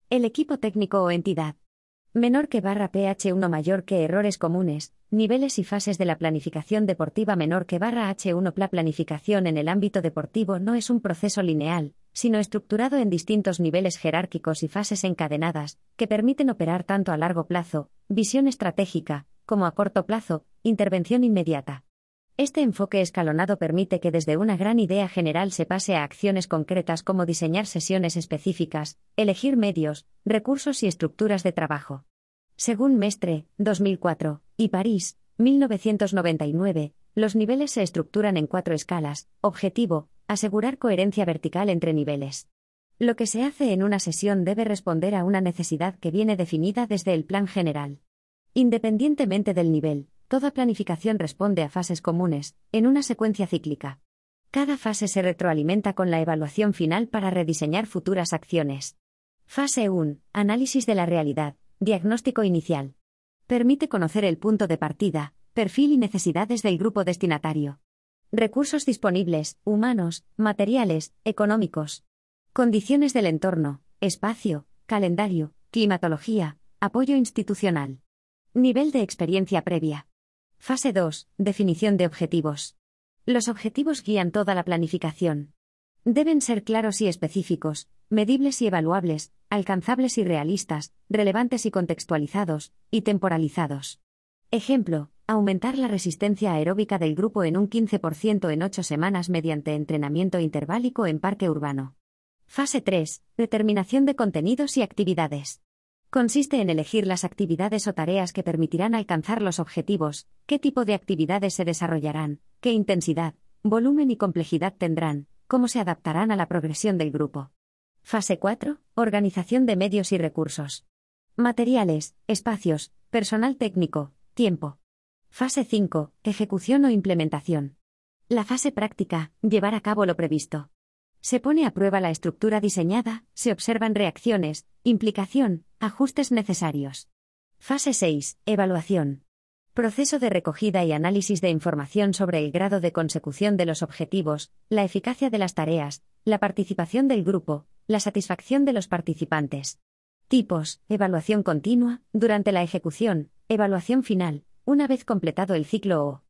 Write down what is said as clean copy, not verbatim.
El equipo técnico o entidad. Menor que /ph1 mayor que errores comunes, niveles y fases de la planificación deportiva menor que /h1. La planificación en el ámbito deportivo no es un proceso lineal, sino estructurado en distintos niveles jerárquicos y fases encadenadas, que permiten operar tanto a largo plazo, visión estratégica, como a corto plazo, intervención inmediata. Este enfoque escalonado permite que desde una gran idea general se pase a acciones concretas como diseñar sesiones específicas, elegir medios, recursos y estructuras de trabajo. Según Mestre, 2004, y París, 1999, los niveles se estructuran en 4 escalas. Objetivo: asegurar coherencia vertical entre niveles. Lo que se hace en una sesión debe responder a una necesidad que viene definida desde el plan general. Independientemente del nivel, toda planificación responde a fases comunes, en una secuencia cíclica. Cada fase se retroalimenta con la evaluación final para rediseñar futuras acciones. Fase 1. Análisis de la realidad. Diagnóstico inicial. Permite conocer el punto de partida, perfil y necesidades del grupo destinatario. Recursos disponibles, humanos, materiales, económicos. Condiciones del entorno, espacio, calendario, climatología, apoyo institucional. Nivel de experiencia previa. Fase 2. Definición de objetivos. Los objetivos guían toda la planificación. Deben ser claros y específicos, medibles y evaluables, alcanzables y realistas, relevantes y contextualizados, y temporalizados. Ejemplo: aumentar la resistencia aeróbica del grupo en un 15% en 8 semanas mediante entrenamiento interválico en parque urbano. Fase 3. Determinación de contenidos y actividades. Consiste en elegir las actividades o tareas que permitirán alcanzar los objetivos, qué tipo de actividades se desarrollarán, qué intensidad, volumen y complejidad tendrán, cómo se adaptarán a la progresión del grupo. Fase 4. Organización de medios y recursos. Materiales, espacios, personal técnico, tiempo. Fase 5. Ejecución o implementación. La fase práctica, llevar a cabo lo previsto. Se pone a prueba la estructura diseñada, se observan reacciones, implicación, ajustes necesarios. Fase 6. Evaluación. Proceso de recogida y análisis de información sobre el grado de consecución de los objetivos, la eficacia de las tareas, la participación del grupo, la satisfacción de los participantes. Tipos: evaluación continua, durante la ejecución, evaluación final, una vez completado el ciclo o